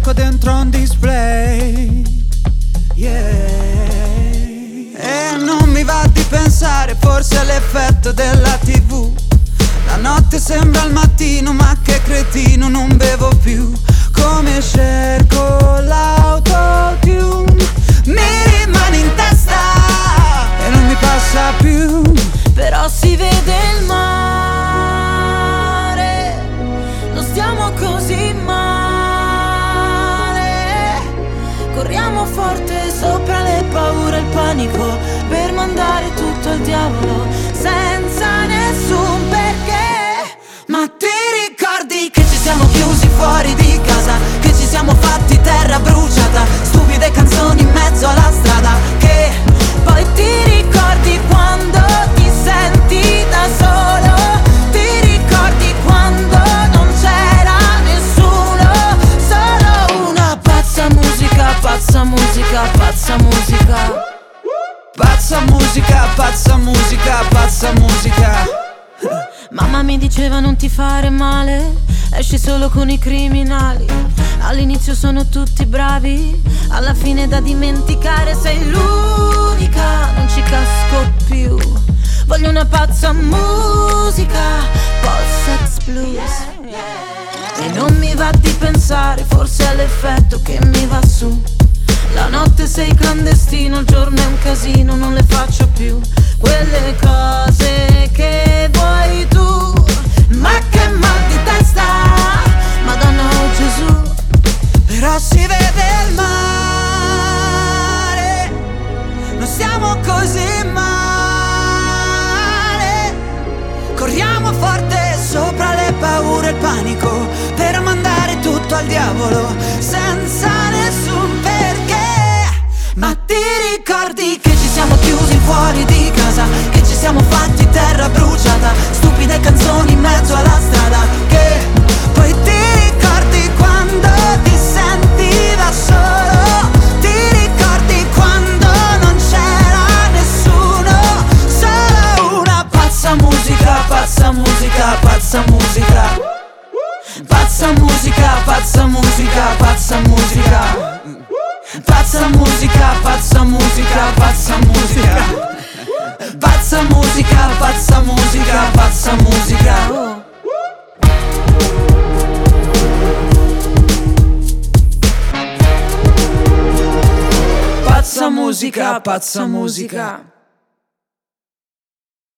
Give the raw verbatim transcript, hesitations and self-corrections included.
cerco dentro un display, yeah. E non mi va di pensare, forse è l'effetto della tivù. La notte sembra il mattino, ma che cretino, non bevo più. Come cerco l'autotune, mi rimane in testa e non mi passa più. Però si vede il mare, non stiamo così male. Corriamo forte sopra le paure e il panico, per mandare tutto al diavolo senza nessun perché. Ma ti ricordi che ci siamo chiusi fuori di casa, che ci siamo fatti terra bruciata, stupide canzoni in mezzo alla strada, che poi ti ricordi quando ti senti da solo, ti ricordi quando non c'era nessuno, solo una pazza musica, pazza musica, pazza musica. Pazza musica, pazza musica, pazza musica. Mamma mi diceva non ti fare male, esci solo con i criminali. All'inizio sono tutti bravi, alla fine da dimenticare sei l'unica, non ci casco più. Voglio una pazza musica, post-sex blues. E non mi va di pensare, forse è l'effetto che mi va su. La notte sei clandestino, il giorno è un casino, non le faccio più quelle cose che vuoi tu. Ma che mal di testa, Madonna o Gesù. Però si vede il mare, non siamo così male. Corriamo forte sopra le paure e il panico, per mandare tutto al diavolo senza nessun perché. Ma ti ricordi che ci siamo chiusi fuori di casa, che ci siamo fatti terra bruciata, stupide canzoni in mezzo alla strada, che poi ti ricordi quando ti senti da solo, ti ricordi quando non c'era nessuno, solo una pazza musica, pazza musica, pazza musica. Pazza musica, pazza musica, pazza musica. Pazza musica, pazza musica, pazza musica. Pazza musica, pazza musica, pazza musica. Pazza musica, pazza musica.